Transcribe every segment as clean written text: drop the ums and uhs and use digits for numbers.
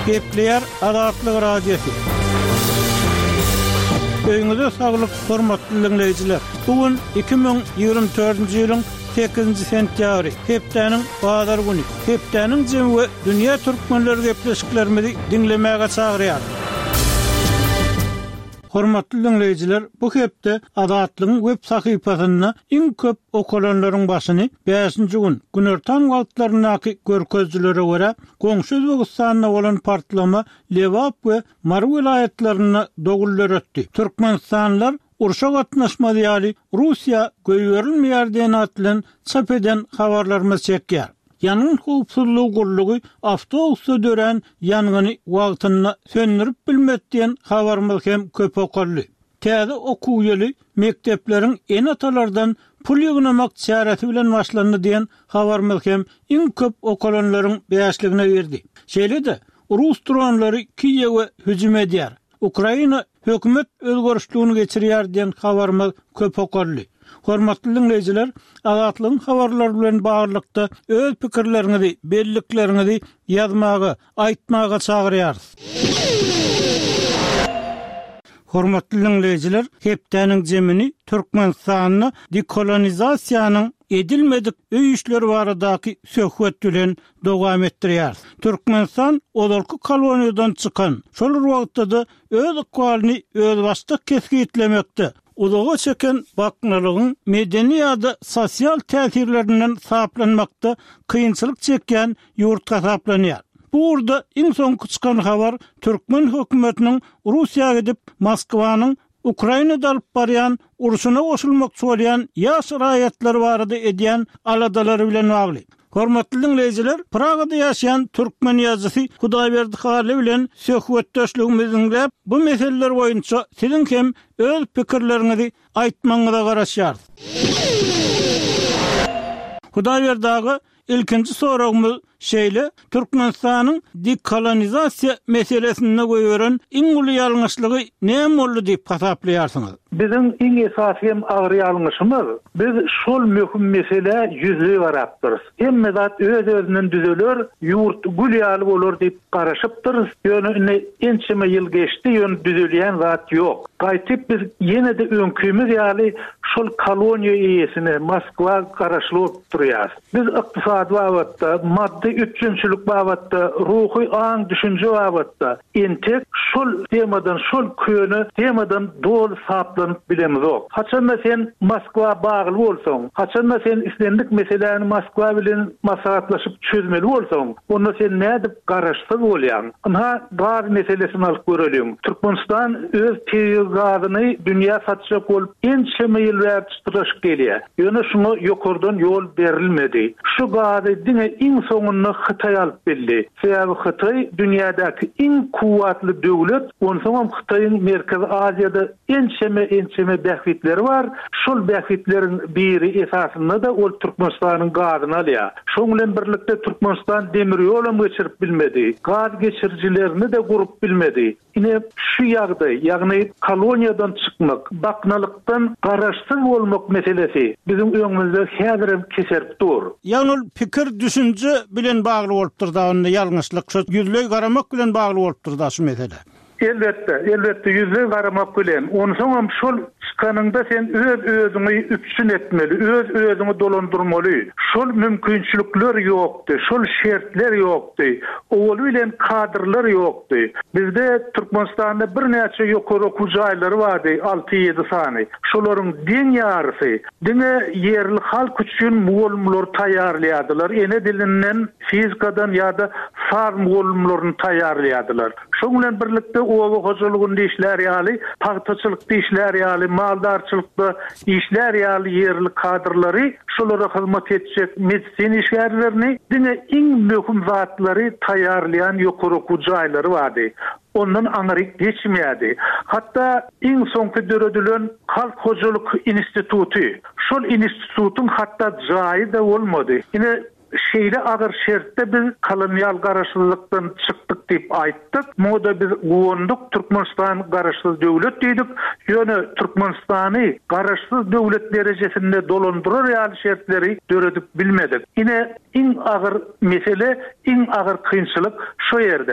Kepler Adatlyk radiosu. Öňüňizde saglyk, hormatly dinleyijiler. Bugün 2024-nji ýylyň 8-nji sentýabry, hepdeniň bazar güni. Hepdeniň jemgy dünýä türkmenleri gepleşiklerimizi dinlemäge çagyrýar. Hormatly dinleyijiler, bu hepde Adatlyň web sahypasyna iň köp okulanlaryň başyny 5-nji gün günertan wagtlarynaky görkezlere görä goňşy Özbegistanyna bolan partlama Lewap we Mar vilayetlerine dogullar ötdi. Türkmenistanlar urşa gatnaşmady ýaly Russiýa göýberilmeýär diýen atlan çap eden habarlarmy çekýär. Yanğın howpsuzlygy gurlugy awtobusda dören yangyny wagtyna söndürip bilmetdiýen habarymyz hem köp okully. Täze okuw ýyly mektepleriň en atalardan pul ýygnamak çarasy bilen başlandy diýen habarymyz hem iň köp okulanlaryň beýasligine berdi. Şeýle-de Rus dronlary Kiýewe hüjüm edýär. Ukraina hökümet özgörüşligini geçirýär diýen habarymyz köp okully. Hormatly dinleyijiler, Adatlyň habarlary bilen baglykda öz pikirleriňizi, belliklerinizi ýazmagy, aýtmagy çagyrýarys. Hormatly dinleyijiler, hepdeniň jemini Türkmenistanyny dekolonizasiýanyň edilmedik öý işleri baradaky söhbet bilen dowam etdirýär. Türkmenistan olarky koloniýadan çykan, şol wagtda öz ykbalyny öz başda kesgitlemekde. Uzağa çeken baknalygyň medeni ýa-da sosial täsirlerinden saplanmakda kıyınçylyk çekýän ýurt hasaplanýar. Bu urda iň soňky çykan habar Türkmen hökümetiniň Russiýaga gidip Moskwanyň Ukrainada alyp barýan urşuna goşulmak bolýan ýaş raýatlary barada edýän aladalary bilen bagly. Hormatly dinleyijiler, Pragada ýaşaýan türkmen ýazgysy Hudaýberdi Hali bilen söhbetdeşligimizi bu meseleler boýunça siziň hem öz pikirleriňizi aýtmaňyza garaşýar. Hudaýberdi ilkinji soragymyz şeýle, Türkmenistanyň dekolonizasiýa meselesine goýuran iň uly ýalňyşlygy näme boldy diýip hasaplaýarsyňyz? Bizim iň esasy hem agyr ýalňyşymyz, biz şol möhüm mesele ýüzüne garapdyrys. Hemme zat öz-özünden düzeler, ýurt gülýaly bolar diýip garaşypdyrys. Ýöne ençeme ýyl geçdi, ýöne düzelýän zat ýok. Gaýtyp biz ýene-de öňkümiz ýaly şol koloniýa ýesine Moskwa garaşlyp durýar. Biz ykdysady babatda, maddi üçünçülük babatda, ruhy aň düşünje babatda entek şol temadan, şol köni temadan dol saplanyp bilemiz ok. Haçan da sen Moskwa bagly bolsaň, haçan da sen islendik meselelerini Moskwa bilen maslahatlaşyp çözmeli bolsaň, onda sen nädip garaşsyz bolýan? Ana gaz meselesini alyp görelim. Türkmenistan öz gazyny dünýä satjak bolup ençeme ýyl tutuşyp gelýär. Ýöne şunu ýokardan ýol berilmedi. Şu gazy diňe iň soňuny Hytaý alyp bildi. Sebäbi Hytaý dünýädäki iň kuwatly döwlet, onsoň Hytaýyň Merkezi Aziýada ençeme bähwitleri bar. Şol bähwitleriň biri esasynda da ol Türkmenistanyň gazyny alýar. Şoň bilen birlikde Türkmenistan demir ýolum geçirip bilmedi. Gaz geçirjilerini de gurup bilmedi. Ine şu ýagdaý, ýagny koloniýadan çykmak, baknalykdan garaşsyz bolmak meselesi bizim öňümizde häzir keserip dur. Ýagny pikir düşünje bilen bagly bolupdyr da, ony ýalňyşlyk şu ýüzlüň garamak bilen bagly bolupdyr da şu mesele. Elbette yüzlüğü garamak bilen. Onsoň şol çykanyňda sen öz-özüňi üpsün etmeli, öz-özüňi dolandyrmaly. Şol mümkinçilikler ýokdy, şol şertler ýokdy, owul bilen kadrlar ýokdy. Bizde Türkmenistanda bir näçe ýokary okuw jaýlary bardy, 6-7 sany. Şolaryň diň ýarysy, diňe ýerli halk üçin muğulmlar taýýarlaýardylar. Ene dilinden, fizikadan ýa-da farm muğulmlaryny taýýarlaýardylar. Şoň bilen birlikde owa hojalygyny işler ýaly, paýtaçylykda işler ýaly, maldarçylykda işler ýaly ýerli kadrlary şolara hyzmat etjek medisin işgärlerini diňe iň möhüm zatlary taýýarlayan ýokary okuw jaýlary bardy. Ondan aňyryk geçmeýärdi. Hatda iň soňky döredilen Halk Hojalyk Instituty, şol institutyň hatda jaýy da bolmady. Ine şeýle agyr şertde biz kolonial garaşsızlykdan çykdyk diýip aýtdyk. Moda biz gowundyk, Türkmenistan garaşsyz döwlet diýdik. Ýöne Türkmenistany garaşsyz döwlet derejesinde dolandyrar ýaly şertleri döredip bilmedik. Ine iň agyr mesele, iň agyr kynçylyk şu ýerde.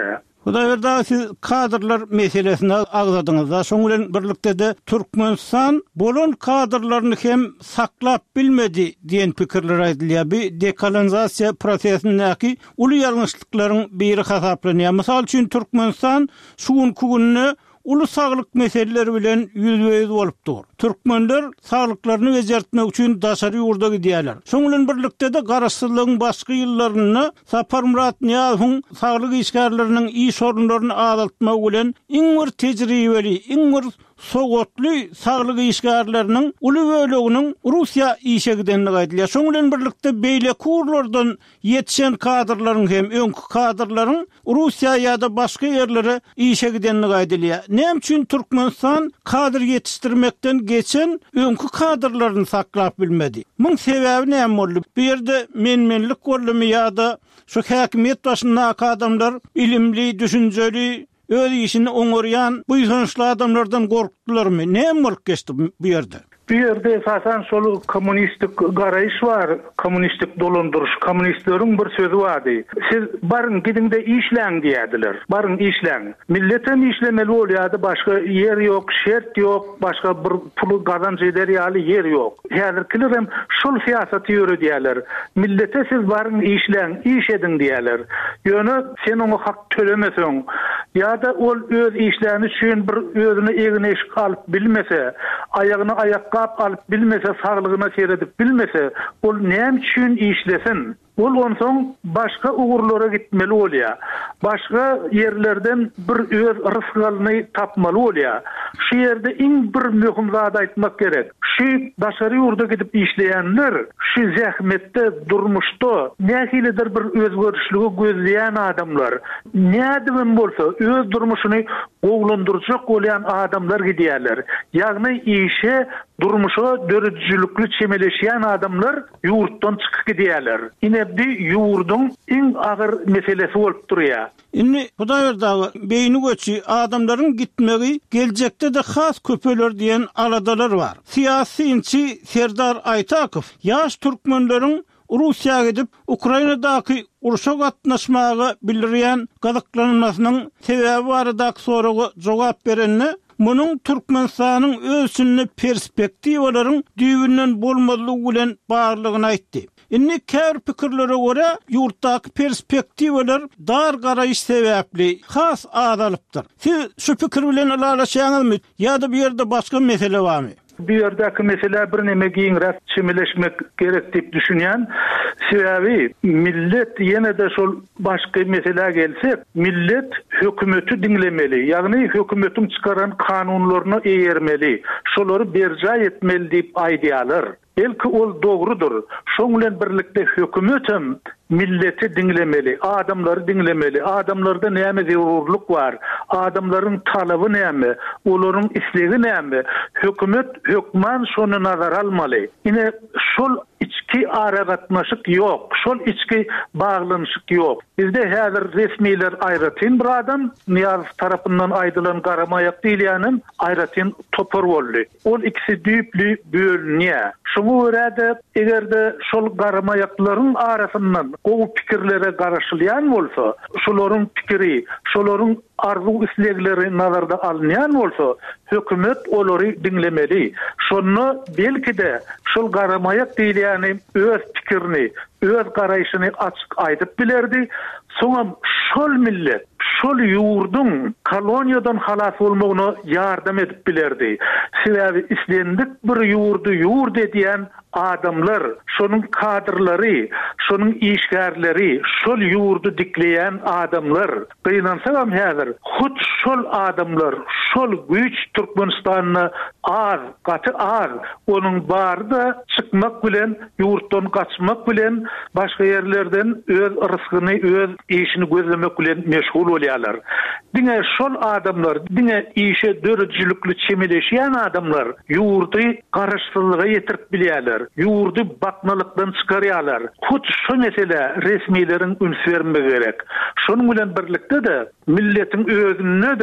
Hudaýberda siz kadrlar meselesine agzadyňyzda, şoň bilen birlikde de Türkmenistan bolan kadrlaryny hem saklap bilmedi diýen pikirler aýdylýar. Bir dekolonizasiya prosesindäki uly ýalňyşlyklaryň biri hasaplanýar. Mysal üçin Türkmenistan şuň kugünni ulu saglyk meseleleri bilen ýüzbeýüz bolupdyr. Türkmenler saglyklaryny bejertmek üçin daşary ýurda gidýärler. Şoň bilen birlikde de garaşsyzlygyň başky ýyllaryny Sapar Murat Niýazowyň saglyk işgärleriniň iyi sorunlaryny azaltmak bilen iň bir tejribeli, iň bir sogotly saglyk işgärleriniň uly böleginiň Russiýa işe gidenligi aýdylýar. Şoň bilen birlikde beýle kurlardan ýetişen kadrlaryň hem öňkü kadrlaryň Russiýa ýa-da başga ýerlere işe gidenligi aýdylýar. Näme üçin Türkmenistan kadr ýetişdirmekden geçen öňkü kadrlaryny saklap bilmedi? Muň sebäbi näme boldy? Bu ýerde menmenlik bolmy ýa-da şu häkimet başyndaky adamlar ilimli, düşünjeli, öz işini oňorýan bu ýonşly adamlardan gorkdylarmy? Näme bolup geçdi bu ýerde? Bir yerde esasen şol kommunistik garaýyş bar, kommunistik dolandyryş, kommunistleriň bir sözü bardy. Siz barın gidinde işleň diýdiler. Barın işleň. Milletin işlemeli bolýardy, başga yer ýok, şert ýok, başga bir puly gazanç ederýäli yer ýok. Häzirkiler hem şol siýasaty ýürüdýärler. Millete siz barın işleň, iş edin diýerler. Ýöne sen oňa hak tölemeseň ýa-da ol öz işlerini üçin bir özüne egine iş alyp bilmese, aýagyny aýakka alyp bilmese, saglygyna seredip bilmese, ol näme üçin işlesin? Ol onsoň başga ugurlara gitmeli bolýar. Başga yerlerden bir öz rızkyny tapmaly bolýar. Şu ýerde iň bir möhüm zat aýtmak gerek. Şu daşary ýurda gidip işleýänler, şu zähmetde, durmuşda nähilidir bir özgörüşlügi gözleýän adamlar. Nädibin bolsa öz durmuşyny gowlandyrjak bolýan adamlar gidýärler. Ýagny işe, durmuşa dörüjlükli çemeleşýän adamlar ýurtdan çykyp gidýärler. Inebdi ýurdun iň agyr meselesi bolup durýar. Indi Hudaýberdagy beýni göçi adamlaryň gitmegi geljekde de has köpeler diýen aladalar bar. Siýasyçy Serdar Aytakow ýaş türkmenleriň Russiýa gidip Ukrainadaky uruşa gatnaşmagy bildirýän gazaklanmasynyň sebäbi baradaky soraga jogap berenni munyň Türkmenistanyň özsünni perspektiwalaryň düýbünden bolmadylygy bilen baglygyny aýtdy. Indi käbir pikirlere göre ýurtdaky perspektiwalar dar garaýyş sebäpli has azalypdyr. Siz şu pikir bilen alalaşýaňyzmy ýa-da bir ýerde başga mesele barmy? Bir yerdeki mesele bir neme giňrek çimileşmek gerek diýip düşünýän. Sebäbi millet ýene de şol başga mesele gelsek, millet hökümeti dinlemeli. Ýagny hökümetin çykaran kanunlaryny eýermeli. Şolary berja etmeli diýip aýdýarlar. Belki ol doğrudur. Şoň bilen birlikde hökümetim milleti dinlemeli, adamları dinlemeli. Adamlarda näme zerurluk var? Adamların talaby näme? Olaryň islegi näme? Hökümet, hökman şonu nazar almaly. Ine şol içki aragatmaşyk ýok. Şol içki baglanyşyk ýok. Bizde häzir resmiler aýratyn bir adam Niýazow tarapyndan aýdylan garamaýak diýilýänin aýratyn topar boldy. Ol ikisi düýpli bölünýär. Şoňa görä de egerde şol garamaýaklaryň arasyndan gowy pikirlere garaşylýan bolsa, şolaryň pikiri, şolaryň arzu islegleri nazarda alınýan bolsa, hökümet olary dinlemeli. Şonu belki de şol garamaýak diýilýäni öz pikirini, öz garaýşyny açyk aýdyp bilerdi. Soňa şol millet, şol ýurdun koloniýadan halas bolmagyna ýardam edip bilerdi. Sebäbi islendik bir ýurdu ýurt edýän adamlar, şonuň kadrlary, şonuň işgärleri, şol ýurdu dikleýän adamlar. Gynansaňam häzir, hut şol adamlar, şol güýç Türkmenistanyny az, gaty az, onuň barda çykmak bilen, ýurtdan gaçmak bilen, başga ýerlerden öz rızkyny, öz işini gözlemek bilen meşgul bolýarlar. Diňe şol adamlar, diňe işe dörüjlükli çemeleşýän adamlar ýurdy garaşsyzlyga ýetirip bilýärler. Ýurdy baknalykdan çykarýarlar. Hut şu mesele resmiýetiň üns bermegi gerek. Şonuň bilen birlikde de milletin özüne de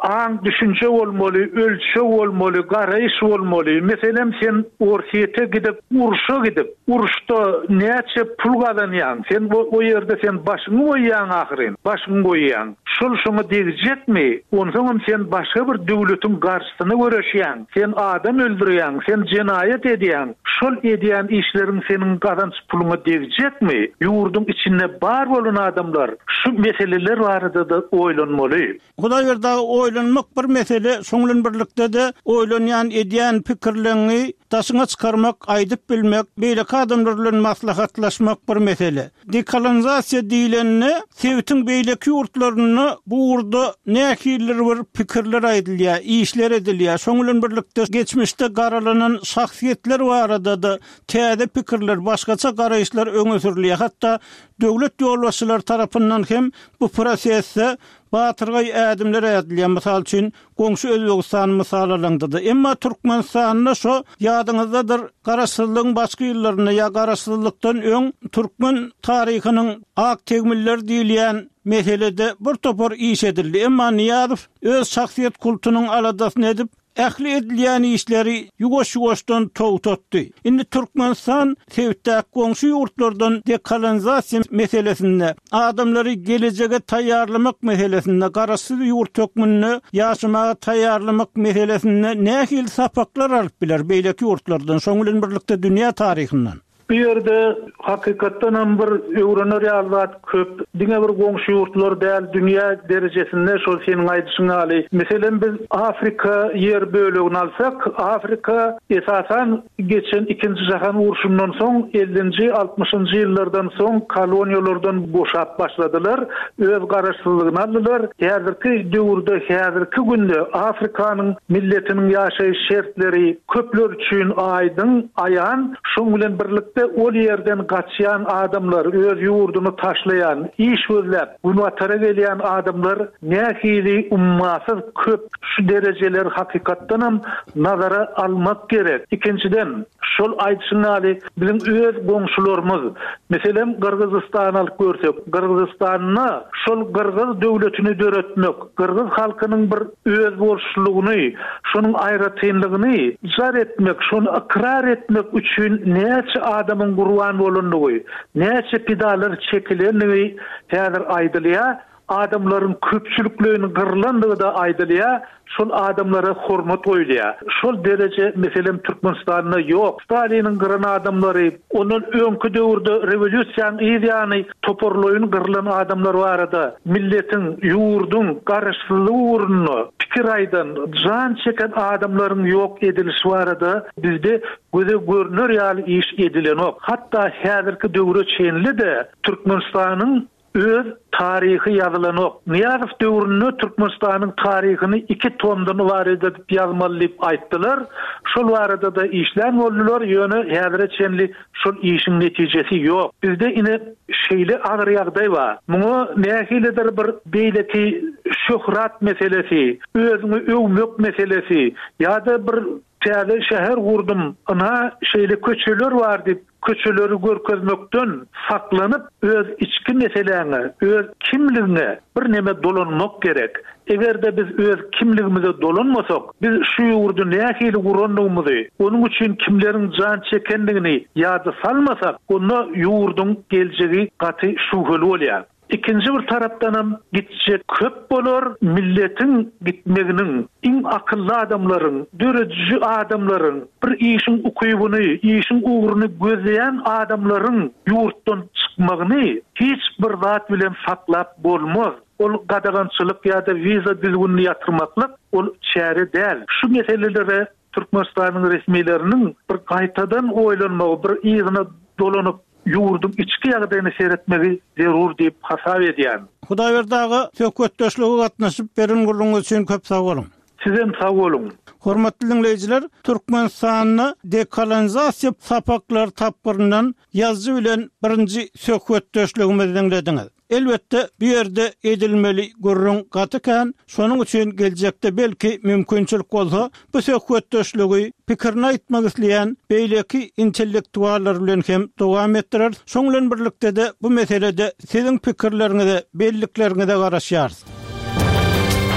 aň düşünje bolmaly, ölçü bolmaly, garaýyş bolmaly. Meselem sen orsiýete gidip, uruşa gidip, uruşda näçe pul gazanýan? Sen o ýerde sen başyňy goýýan ahyryn, başyňy goýýan. Şol şoňa degijekmi? Onsoň sen başga bir döwletiň garşysyna göreşýän. Sen adam öldürýän, sen jinayet edýän. Şol edýän işleriň seniň gazanç puluňa degijekmi? Ýurdun içinde bar bolan adamlar şu meseleler barada da oýlanmaly. Hudaý berdi, oýlanmak bir mesele, soňlan birlikde de oýlanýan edýän pikirlerini taşyňa çykarmak, aýdyp bilmek, beýle adamlar bilen maslahatlaşmak bir mesele. Dekolonizasiýa diýileni, Sewitiň beýleki ýurtlaryny bu urda nähiller bir pikirler aýdylýar, işler edilýär. Soňlan birlikde geçmişde garalanan şahsiýetler barada da täze pikirler, başgaça garaýyşlar öňe sürilýär. Hatda döwlet ýolbaşçylary tarapyndan hem bu prosesde batyrgy ädimler edilýär. Mysal üçin goňşy Özbegistan mysal alındydy. Emma Türkmenistanyna şo ýadyňyzdadyr, garaşsyzlygyň başga ýyllaryna ýa garaşsyzlykdan öň türkmen taryhynyň ak tegmiller diýilýän meselede bir topar iş edildi. Emma Niýazow öz şahsiýet kultunyň aladasyny edip ähli edilýän işleri ýugoş-ýugoşdan towtatdy. Indi Türkmenistan Sewitdäki goňşy ýurtlardan dekolonizasiýa meselesinde, adamlary gelecege taýýarlamak meselesinde, garaşsyz ýurt hökmüni ýaşamaga taýýarlamak meselesinde nähil sapaklar alyp biler beýleki ýurtlardan, şoň bilen birlikde dünýä taryhyndan. Bu yerde hakikatdan bir öwrenler ýalbat köp. Diňe bir goňşy ýurtlar däl dünýä derejesinde şol seniň aýdyşyňa aly. Meselen biz Afrika ýer bölegini alsak, Afrika esasan geçen 2-nji jahan uruşundan soň 50-nji 60-njy ýyllardan soň koloniýalardan boşap başladylar. Öz garaşsyzlygyny aldylar. Häzirki döwürde, häzirki günde Afrikanyň milletiniň ýaşaýyş şertleri köpler üçin aýdyn, aýan, şoň bilen birlikde ol yerden gaçýan adamlar, öz ýurduny taşlayan, iş gözläp, gunwatara gelýän adamlar nähili ummasyz köp. Şu derejeler hakykatdan hem nazara almak gerek. İkinciden, şol aýdyşyny aly, bizim öz goňşularymyz, meselem Kırgızstan alyp görsek, Kırgızstanyna şol Kırgız döwletini döretmek, Kırgız halkynyň bir öz bolşulugyny, şonuň aýratynlygyny jar etmek, şonu ikrar etmek üçin näçe adamın gurban bolandygy, näçe pidalar çekilenligi häzir aýdylýar. Adamların köpçülüklerini gırlandığı da aýdylýar. Şol adamlara hormat oýlýar. Şol derece meselem Türkmenistan'da yok. Stalinin gıran adamları, onun öňkü döwürde revolýusiýanyň ideýany toporlaýyn gırlan adamlar barada milletin, ýurdun garaşsyzlygy uğruna pikir aýdan, jan çeken adamlaryň ýok edilişi barada bizde göze görünür ýaly iş edilenok. Hatda häzirki döwre çenli de Türkmenistanyň öz tarihi ýazylanok. Niýazow döwründe Türkmenistanyň tarihyny 2 tomdan ibaret edip ýazmalyp aýtdylar. Şol barada da işler boldular, ýöne häzire çenli şol işiň netijesi ýok. Bizde ine şeýle agyr ýagdaý bar. Muňa nähilidir bir beýleki şöhrat meselesi, özüňi öwmek meselesi, ýa-da bir täze şäher gurdum, ana şeýle köçeler bar diýip köçeleri görkezmekden saklanyp öz içki meselelerini, öz kimligini bir neme dolanmak gerek. Egerde biz öz kimligimize dolanmasak, biz şu ýurdu nähili gurandygymyzy, onuň üçin kimleriň jan çekendigini ýada salmasak, onda ýurdun geljegi gaty şuhul bolýar. İkinci bir tarapdan hem gitjek köp bolar, milletin gitmeginin, in akıllı adamların, döreci adamların, bir işin ukuyubunu, işin uğrunu gözleyen adamların yurttan çıkmagyny hiç bir zat bilen saklap bolmaz. Ol gadagançylyk ýa-da viza dilgünni ýatyrmaklyk ol çäre däl. Şu meselelere Türkmenistanyň resmiýetleriniň bir gaýtadan oýlanmagy, bir ýygyna dolanyp ýurdum içki ýagdaýyny seretmegi zerur diýip hasap edýän. Hudaý berdi, söhbetdeşlige gatnaşyp beren gurulňyz üçin köp sag bolun. Sizem sag bolun. Hormatly dinleyijiler, Türkmenistanyny dekolonizasiýa sapaklar tapgyryndan ýazgy bilen birinji söhbetdeşligimizi dinlediňiz. Elbette bir ýerde edilmeli gurrun gatykan, şonuň üçin geljekde belki mümkinçilik bolsa, bu söhbetdeşligi pikirini aýtmak isleýän beýleki intellektuallar bilen hem dowam etdirer. Şoň bilen birlikde de bu meselede siziň pikirleriňize, belliklerinize garaşýarys.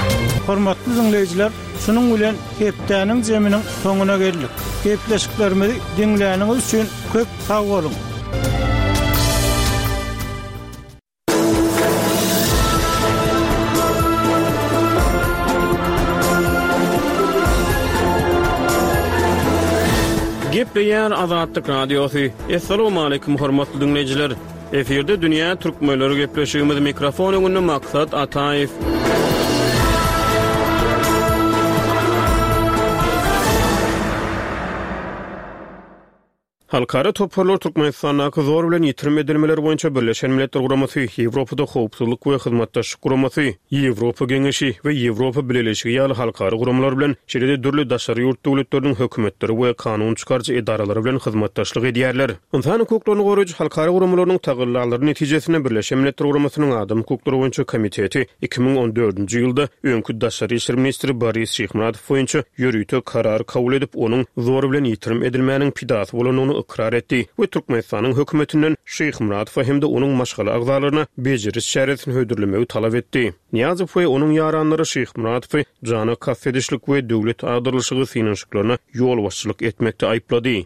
hormatly dinleyijiler, şunun bilen hepdäniň jeminiň soňuna geldik. Hepleşiklerimizi dinleýäniňiz üçin köp sag bolun. Gepleýär Azatlyk Radiosu. Assalamu alaykum hormatly dinleyijiler. Eferde dünýä türkmenleri gepleşigimiz mikrofon öňünde Maksat Ataýew. Halkara toparlar Türkmenistanyň zor bilen ýitirme edilmeler boýunça Birleşen Milletler Guramasy, Ýewropada howpsuzlyk we hyzmatdaşlyk guramasy, Ýewropa Geňeşi we Ýewropa Birleşigi ýaly halkara guramalar bilen şeýle dürli daşary ýurt döwletleriniň hökümetleri we kanun çykarjy edaralary bilen hyzmatdaşlyk edýärler. Insan hukuklaryny goraýjy halkara guramalarynyň tagyllary netijesinde Birleşen Milletler Guramasynyň Adam hukuklary boýunça komiteti 2014-nji ýylda öňkü daşary işler ministri Boris Şyhmuradow boýunça ýürüýte karar kabul edip onuň zor bilen ýitirim edilmäniň pidasy bolanyny ikrar etdi we Türkmenistanyň hökümetinden Şyhmuradow hem-de onuň maşgala agzalaryna bejiriş şähertini hödürlemegi talap etdi. Niýazow we onuň ýaranlary Şyhmuradow jana kaffedişlik we döwlet agdyrlyşygy finansiýasyna ýol başçylyk etmekde aýplady.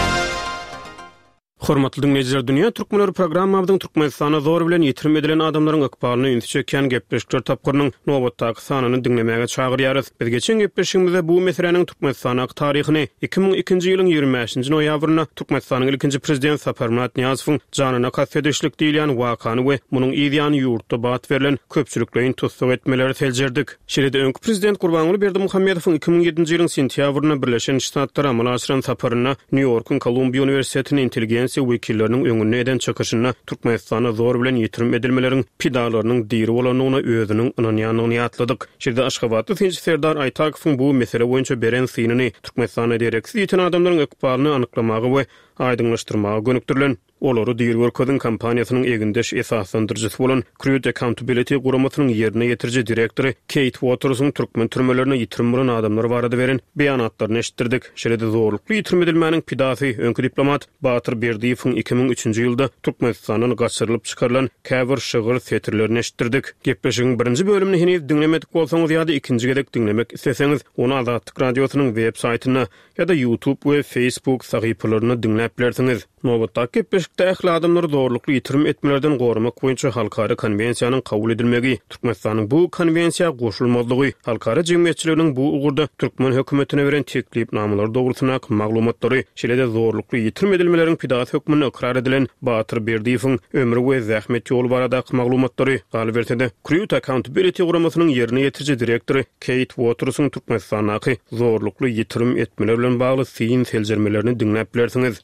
Hormatly dinleyijiler, dünýä türkmenleri programmabyň Türkmenistana zor bilen ýitirim edilen adamlaryň ykbalyny ünitçeken gepleşikler tapgyrynyň nowatdaky sanyny dinlemäge çagyrýarys. Biz geçen gepleşigimizde bu meseleniň Türkmenistana taryhyny 2002-nji ýylyň 25-nji noýabryna Türkmenistanyň ilkinji prezident Saparmurat Niýazowyň janyna kaffedişlik diýilen wakany we munyň ýa-da ýurtda bat berilen köpçüliklerin tutsak etmeleri seljerdik. Şeýle öňkü prezident Gurbanguly Berdimuhammedowyň 2007-nji ýylyň sentýabryna Birleşen Ştatlar amalaşyran saparyna New Yorkyň Columbia Universitetiniň intelligensiýa wekilleriniň öňüne eden çykyşyna Türkmenistana zor bilen ýitirim edilmeleriň pidalarynyň diýri bolanyna özüniň ynanýanyny ýatladyk. Şeýle Aşgabatda Tinç Serdar Aytakowyň bu mesele boýunça beren synyny Türkmenistana direksiýa ýeten adamlaryň ykbalyny anyklamagy we aýdyňlaşdyrmagy gönükdirilen. Olary Dirwörködün kampaniýasynyň egindeş esaslandyrjysy bolan Crude Accountability guramasynyň ýerine ýetirji direktory Kate Waters'ın türkmen türmelerine ýitirim bilen adamlar barada beren beýanatlaryny eşitdirdik. Şeýle zorlukly ýitirim edilmäniň pidasy öňkü diplomat Batyr Berdiýewiň 2003-nji ýylda Türkmenistanyň gaçyrylyp çykarylan käbir şygyr setirlerini eşitdirdik. Gepleşigiň birinji bölümini henüz dinlemedik bolsaňyz ýa-da ikinji gedek dinlemek isteseňiz, onu Azatlyk Radiosynyň web saýtyna ýa-da YouTube we Facebook sahypalaryna dinläp bilersiňiz. Nowatdaky gepleşikde adamlary zorlukly ýitirim etmelerden gorumak boýunça halkara konwensiýanyň kabul edilmegi, Türkmenistanyň bu konwensiýa goşulmazlygy, halkara jemgyýetçiliginiň bu ugurda türkmen hökümetine beren teklipnamalar dogrusyna maglumatlary, şeýle-de zorlukly ýitirim edilmeleriň pidasy hökmüne ikrar edilen Batyr Berdiýewiň ömrü we zähmet ýoly baradaky maglumatlary galy berdi. Crude Accountability guramasynyň ýerine ýetirji direktory Kate Waters'ın Türkmenistanyň zorlukly ýitirim etmeler bilen bagly syň seljermelerini dinläp bilersiňiz.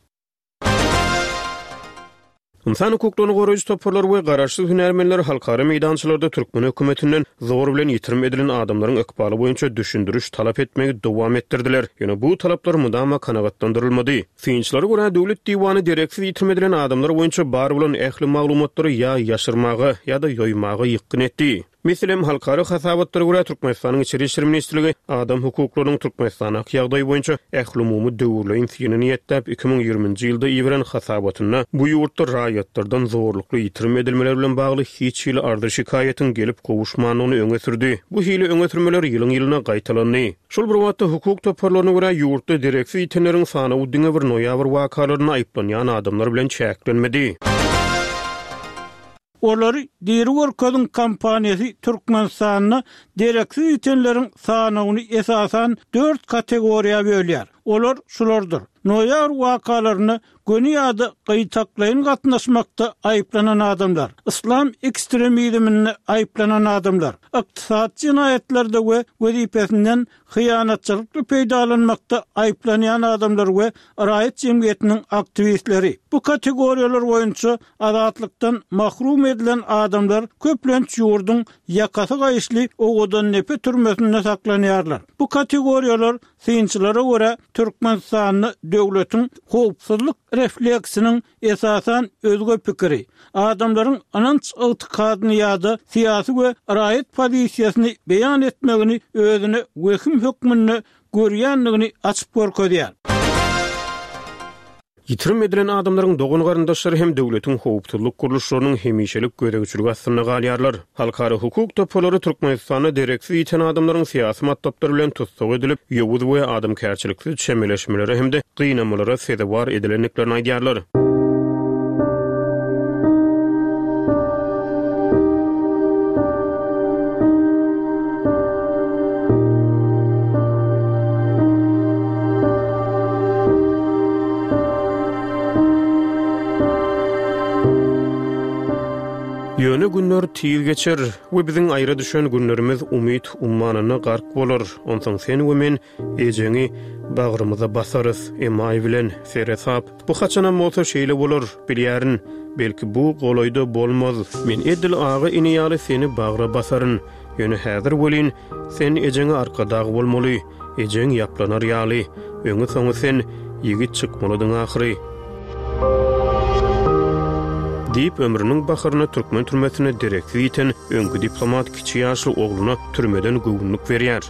İnsan hukuklaryny goraýjy toparlar we garaşsyz hünärmenler halkara meýdançylarda türkmen hökümetinden zor bilen ýitirim edilen adamlaryň ykbaly boýunça düşündürüş talap etmegi dowam etdirdiler. Ýöne bu talaplar mudama kanagatlandyrylmady. Synçylary görä döwlet diwany direksiz ýitirim edilen adamlar boýunça bar bolan ähli maglumatlary ýa ýaşyrmagy ýa-da ýoýmagy ýykyn etdi. Meselem halkara hasabatlara görä Türkmenistanyň içeri işler ministrligi adam hukuklarynyň Türkmenistana ýagdaýy boýunça ähli umumy döwürleýin synyny ýetdäp 2020-nji ýylda ýebren hasabatyna bu ýurtda raýatlardan zorlukly ýitirim edilmeler bilen bagly hiç ýyl ardy şikaýetin gelip gowuşmanyny öňe sürdi. Bu hili öňe sürmeler ýylyň-ýylyna gaýtalandy. Şol bir wagtda hukuk toparlaryna görä ýurtda direksiz ýetenleriň sany udyňa bir noýabr wakalaryna aýplanýan adamlar bilen çäklenmedi. Olary Dirwörködün kampaniýasy Türkmenistanyň direksiz ýetenleriň sanyny esasan 4 kategoriýa bölýär. Olar şulardyr: noýar wakalaryny göni ýa-da gaýtaklaýyn gatnaşmakda aýplanan adamlar, islam ekstremizmine aýplanan adamlar, ykdysat jinaýatlerde we wezipesinden hyýanatçylykly peýdalanmakda aýplanýan adamlar we raýat jemgyýetiniň aktivistleri. Bu kategoriýalar boýunça azatlykdan mahrum edilen adamlar köplenç ýurdun ýakasy gaýşly ogodan nepe türmesinde saklanýarlar. Bu kategoriýalar synçylara görä Türkmenistanyň döwletiň howpsuzlyk refleksiniň esasan özgü pikiri, adamlaryň ananç ýa-da ýa-da syýasy we raýat pozisiýasyny beýan etmegini özüne wehim hökmünde görýänligini açyp görkezýär. Ýitirim edilen adamlaryň dogun garyndaşlary hem döwletiň howpsuzlyk guruluşlarynyň hemişelik gödegçiligi astyna galýarlar. Halkara hukuk topolary Türkmenistana direksiz ýeten adamlaryň syýasy matlaplary bilen tutsak edilip, ýowuz we adamkärçilikli çemeleşmeleri hem de gynamalara sebäp edilenliklerini aýdýarlar. Ýöne günler tiýiz geçer we biziň aýra düşen günlerimiz umyt ummanyna gark bolar. Onsoň sen we men ejeňi bagrymyza basarys. Emay bilen seresap. Bu haçanam bolsa şeýle bolar, bilýärin. Belki bu golaýda bolmaz. Men edil agy iniýaly seni bagra basaryn. Ýöne häzir bolyn, sen ejeňi arkadagy bolmaly. Ejeň ýaplanar ýaly. Öňe soňy sen ýigit çykmalydyň ahyry. Deyip ömrünün baharına Türkmen türmesine direksiz ýeten öňkü diplomat kiçi ýaşly ogluna türmeden göwünlük berýär.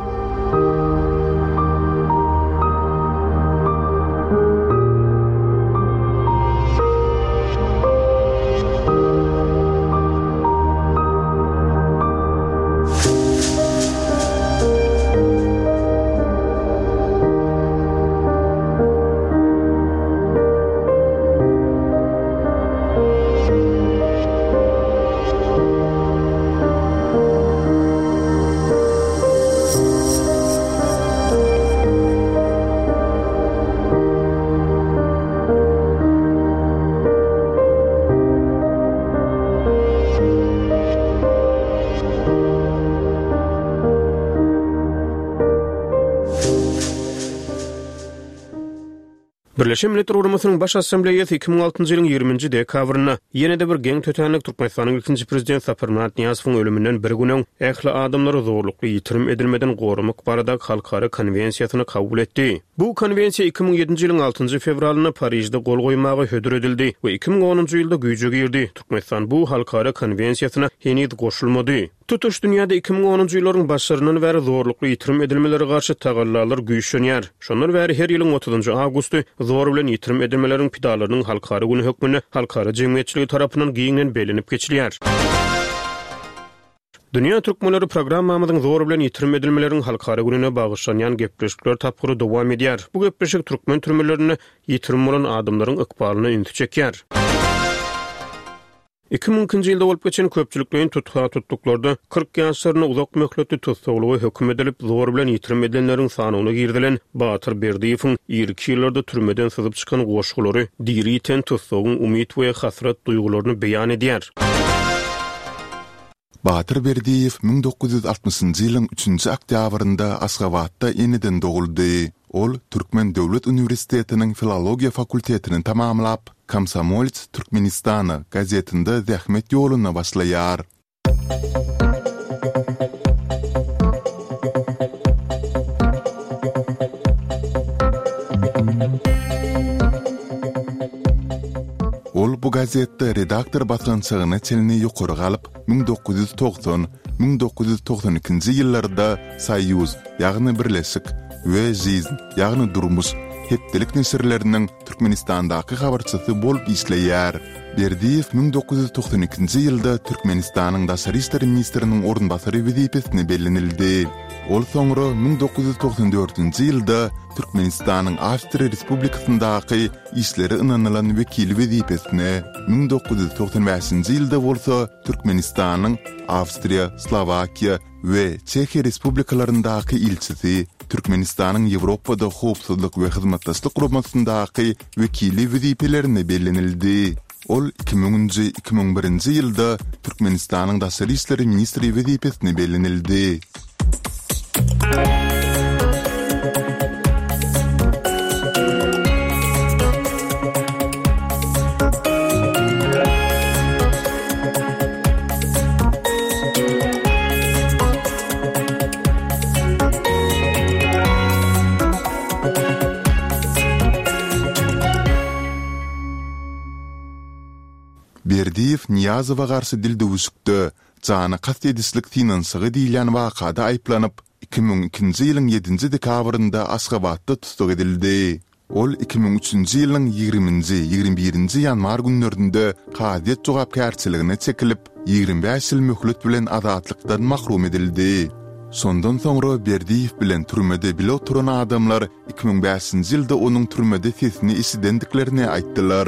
Birleşen Milletler Uramasının Baş Assambleýasy 2006-njy ýylyň 20-nji dekabryna ýene-de bir geň tötänek Türkmenistanyň ilkinji prezident Saparmat Niýazowyň ölümünden bir günen ähli adamlary zorlukly ýitirim edilmeden gorumak barada halkara konvensiýasyny kabul etdi. Bu konvensiýa 2007-nji ýylyň 6-njy fevralyna Parijde gol goýmagy hödür edildi we 2010-njy ýylda güýje girdi. Türkmenistan bu halkara konvensiýasyna henüz goşulmady. Tutuş dünýäde 2010-njy ýyllaryň başlaryndan bäri zorlukly ýitirim edilmeleri garşy tagallalar güýçlenýär. Şondan bäri her ýylyň 30-njy awgusty zor bilen ýitirim edilmeleriň pidalarynyň halkara güni hökmüne halkara jemgyýetçiligi tarapyndan giňen belenip geçilýär. Dünya Türkmenleri programmamyzyň zor bilen ýitirim edilmeleriň halkara gününe bagyşlanýan gepleşikler tapgyry dowam edýär. Bu gepleşik türkmen türmelerini ýitirim bolan adamlaryň ykbalyna ünsü çekýär. 2000-nji ýylda bolup geçen köpçüliklerin tuttuklarda 40 ýaşlaryna uzak möhletli tutsaglygy hökm edilip zor bilen ýitirim edilenleriň sanyna girdilen Batyr Berdiýewiň 2 ýyllarda türmeden syzyp çykan goşgulary diri ýeten tutsagyň umyt we hasrat duýgularyny beýan edýär. Batyr Berdiýew 1960-njy ýylyň 3-nji oktýabrynda Aşgabatda eniden doguldy. Ol Türkmen Döwlet Uniwersitetiniň Filologiýa fakultetini tamamlap, Komsomolets Türkmenistana gazetinde zähmet ýoluna başlaýar. Ol bu gazetde redaktor basgançygyny çelini ýokary galyp 1990-1992-nji ýyllarda Soýuz, ýagny birleşik we Zizn, ýagny durmuş hepdelik nesirlerinin Türkmenistandaky habarçysy bolup işleýär. Berdiýew 1992-nji ýylda Türkmenistanyň daşary işler ministriniň orunbasary wezipesine bellenildi. Ol soňra 1994-nji ýylda Türkmenistanyň Awstriýa Respublikasyndaky işleri ynanylan wekili wezipesine, 1995-nji ýylda bolsa Türkmenistanyň Awstriýa, Slowakiýa we Çekiýa Respublikalaryndaky ilçisi, Türkmenistanyň Ýewropada howpsuzlyk we hyzmatdaşlyk guramasyndaki wekili wezipelerini bellenildi. Ol 2000-2001-nji ýylda Türkmenistanyň daşary işleri ministri wezipesine bellenildi. Berdiýew Niýazowa garşy dil döwüşükde jany kast edislik finansygy diýilen wakada aýplanyp 2002-nji ýylyň 7-nji dekabrynda Aşgabatda tutsak edildi. Ol 2003-nji ýylyň 20-nji, 21-nji ýanwar günlerinde Kadiýet jogapkärçiligine çekilip 25 ýyl möhlet bilen azatlykdan mahrum edildi. Sondan soňra Berdiýew bilen türmede bile oturan adamlar 2005-nji ýylda onuň türmede sesini isdendiklerini aýtdylar.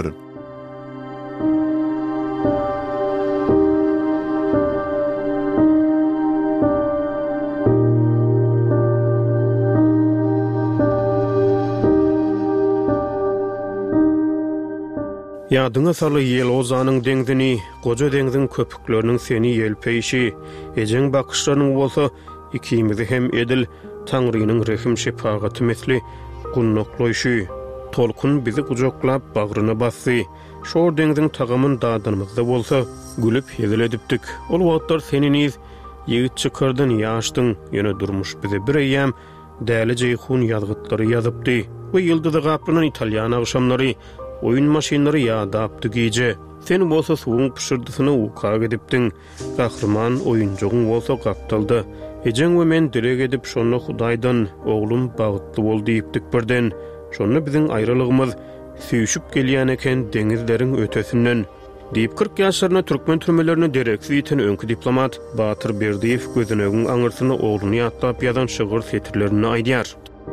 Yadyňa saly ýel ozanyň deňdini, goja deňdiň köpükleriniň seni ýelpeýişi, ejeň bakışlaryň bolsa ikimizi hem edil Taňrynyň rehim şefagaty mesli gunnokloýşy. Tolkun bizi gujoklap bagryna bassy. Şol deňdiň tagamyn dadynymyzda bolsa gülüp hezil edipdik. Ol wagtlar seniniz ýigit çykardyn, ýaşdyň, ýene durmuş bize bir eýem däli jeyhun ýazgytlary ýazypdy. Bu ýyldyzy gaplanan italyan agşamlary oyun maşinleri ýadapdy gije. Sen bolsa suwuň pişirdiňi uka gedipdiň. Gahrman oyuncugyň bolsa gapdaldy. Ejeň we men direk edip şonu Hudaýdan oglum bagtly bol diýipdik birden. Şonu biziň aýrylygymyz süýşüp gelýän eken deňizleriň ötesinden. Diýip 40 ýaşlaryna türkmen türmelerini dereksiz ýeten öňkü diplomat Batyr Berdiýew gözünegiň aňyrsyny ogluny ýatlap ýazan şygyr setirlerini aýdýar.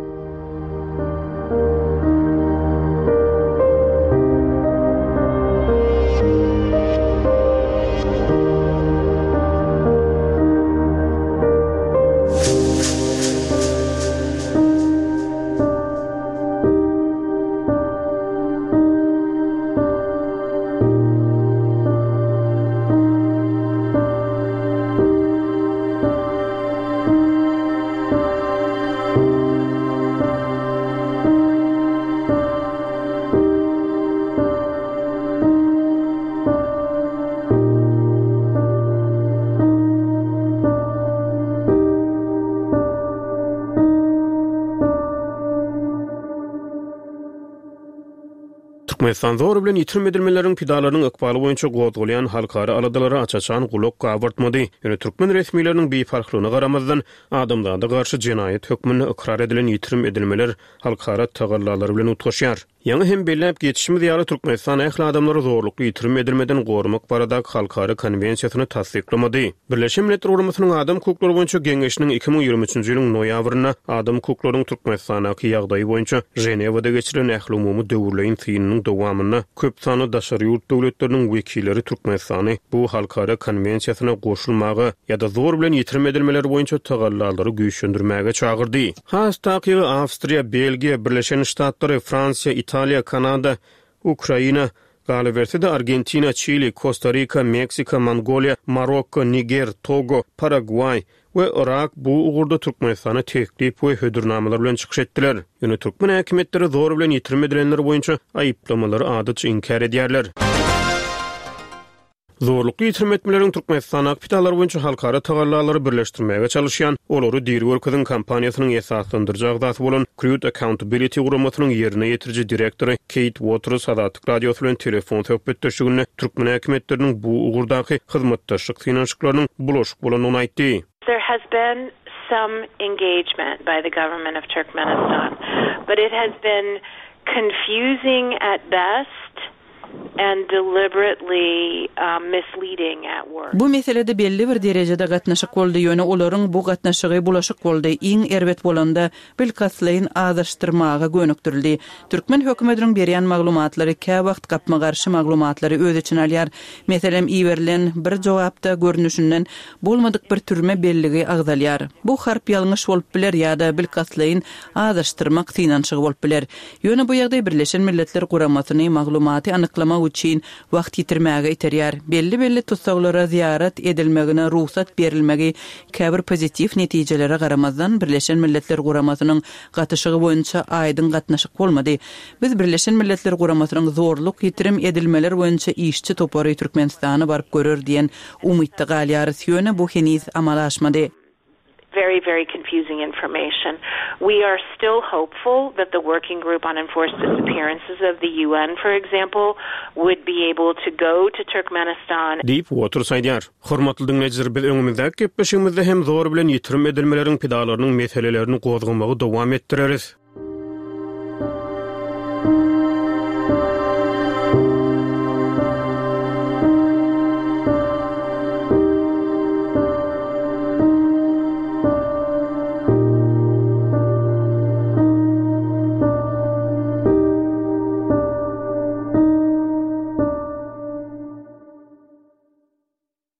Türkmenistan zor bilen ýitirim edilmeleriň pidalarynyň ykbaly boýunça gowdulýan halkary aladalary açaçan gulak gabartmady. Ýöne türkmen resmiýetleriniň beýfarklygyna garamazdan adamlarda garşy jenaýet hökmüne ikrar edilen ýitirim edilmeler halkara tagallalary bilen utgaşýar. Ýa-ni hem belläp geçişimiz ýaly Türkmenistan ähli adamlary zorlukly ýitirim edilmeden gormak baradak halkary konwensiýasyny tasdiklamady. Birleşen Milletler Guramasynyň adam hukuklary boýunça geňeşiniň 2023-nji ýylyň noýabryna adam hukuklarynyň Türkmenistanaky ýagdaýy boýunça Jenewada geçirilen ähli umumy döwürleýin synynyň dowamyna köp sany daşary ýurt döwletleriniň wekilleri Türkmenistany bu halkara konwensiýasyna goşulmagy ýa-da zor bilen ýitirim edilmeler boýunça tagallalary güýçlendirmäge çagyrdy. Hastaky Awstriýa, Belgiýa, Birleşen Ştatlary, Fransiýa, Italiya, Kanada, Ukraina, Galibertide Argentina, Chile, Costa Rica, Meksika, Mongolia, Marokko, Niger, Togo, Paraguay we Irak bu ugurda Türkmenistana teklip we hödürnamalar bilen çykyş etdiler. Ýöne türkmen häkimetleri zor bilen ýitirim edilenler boýunça aýyplamалary adyç inkar edýärler. Zorlukly ýitirim etmeleriň Türkmenistana pidalary boýunça halkara tagallalary birleşdirmäge çalışýan, olary Dirwork'yň kampaniýasynyň esaslandyrjak zat bolan Crude Accountability guramasynyň ýerine ýetirji direktory Kate Waters Azatlyk radiosu bilen telefon söhbetdeşiginde türkmen häkimetleriniň bu ugurdaky hyzmatdaşlyk finansiýaklarynyň bulaşyk bolanyny aýtdy. There has been some engagement by the government of Turkmenistan, but it has been confusing at best and deliberately misleading at worst. Bu meselede belli bir derejede gatnaşyk boldy, ýöne olaryň bu gatnaşygy bulaşyk boldy. Iň erbet bolanda bilkaslaýyn azaşdyrmaga gönükdirildi. Türkmen hökümetiniň berýän maglumatlary käwagt gapma garşy maglumatlary öz içine alýar. Meselem iwerilen bir jogapda görnüşinden bolmadyk bir türme belligi agdalýar. Bu harp ýalňyş bolup biler ýa-da bilkaslaýyn azaşdyrmak synanşygy bolup biler. Ýöne bu ýagdaý Birleşen Milletler Guramasyny maglumaty anyklamak üçin wagt ýitirmäge iterýär. Belli tutsaglara ziyaret edilmegine ruhsat berilmegi käbir pozitiv netijelere garamazdan Birleşen Milletler Guramasynyň gatyşygy boýunça aýdyn gatnaşyk bolmady. Biz Birleşen Milletler Guramasynyň zorluk ýitirim edilmeler boýunça işçi topary Türkmenistany baryp görür diýen umytda galýarys, ýöne bu heniz amalaşmady. Very confusing information. We are still hopeful that the Working Group on Enforced Disappearances of the UN, for example, would be able to go to Turkmenistan. Deep Waters aýdýar. Hormatly dinleýijiler, biz öňümizde gepleşigimizde hem zor bilen ýitirim edilmeleriň pidalarynyň meselelerini gozgamagy dowam etdireriz.